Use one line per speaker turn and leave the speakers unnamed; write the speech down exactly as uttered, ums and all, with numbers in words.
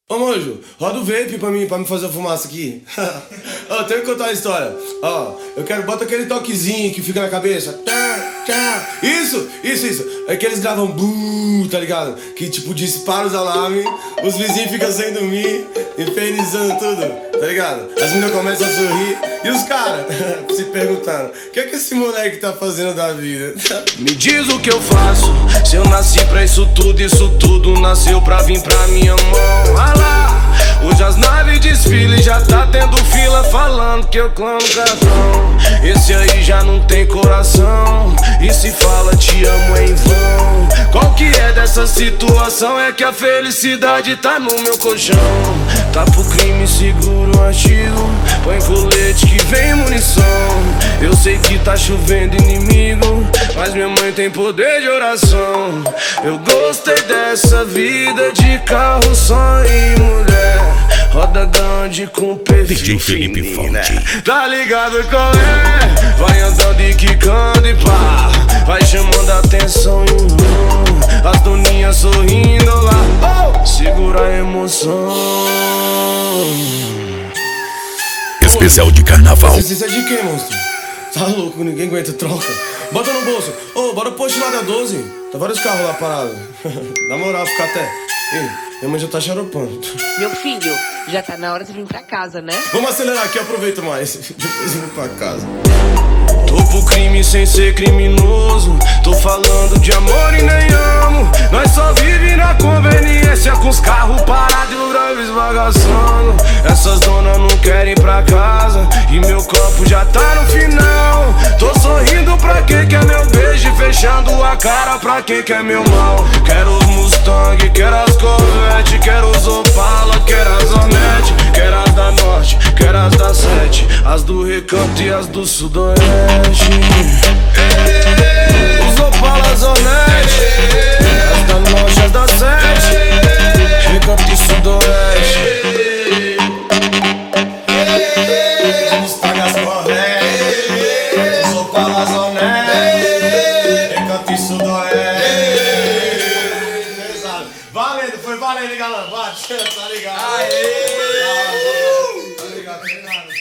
Ô Mojo, roda o vape pra mim, pra me fazer a fumaça aqui. Ó, tenho que contar uma história. Ó, eu quero, bota aquele toquezinho que fica na cabeça. Tá, tá. Isso, isso, isso. É que eles gravam buuu, tá ligado? Que tipo dispara os alarmes, os vizinhos ficam sem dormir, infernizando tudo, tá ligado? As meninas começam a sorrir e os caras se perguntando: o que é que esse moleque tá fazendo da vida?
Me diz o que eu faço, se eu nasci pra isso tudo, isso tudo nasceu pra vir pra minha mão. Ah lá, hoje as naves desfilam e já tá tendo fila falando que eu clamo cartão. Esse aí já não tem coração, e se fala te amo é em vão. Qual que é dessa situação? É que a felicidade tá no meu colchão. Tá pro crime, seguro um artigo, põe colete que vem munição. Eu sei que tá chovendo inimigo, mas minha mãe tem poder de oração. Eu gostei dessa vida de carro, sonho e mulher, roda grande com perfil
D J Felipe Fonte.
Tá ligado qual é? Vai andando e quicando e pá, vai chamando a atenção e hum, as doninhas sorrindo lá, oh, segura a emoção.
Especial de carnaval.
Isso é de quem, monstro? Tá louco, ninguém aguenta, troca. Bota no bolso. Ô, oh, bora post lá da doze. Tá vários carros lá parados. Na moral, fica até. Ei, minha mãe já tá xaropando.
Meu filho, já tá na hora de vir pra casa, né?
Vamos acelerar aqui, aproveita mais. Depois eu vou pra casa.
Tô pro crime sem ser criminoso, tô falando de amor e nem amo. Nós só vive na conveniência, com os carros parados e o drive esbagaçando. Essas donas não querem ir pra casa e meu copo já tá no final. Tô sorrindo pra quem quer meu beijo e fechando a cara pra quem quer meu mal. Quero os Mustang, quero as Corvette, quero os Opala, quero as Hornet, quero as da Norte, quero as da Sete, as do Recanto e as do Sudoeste. Os Opala, Hornet, as da Norte, as da Sete, Recanto e Sudoeste.
Os Mustang, as Corvette, os Opala, as Hornet, Recanto e Sudoeste. Valendo, foi valendo, galera. Bate, tá ligado? Aê! Tá ligado, tá ligado.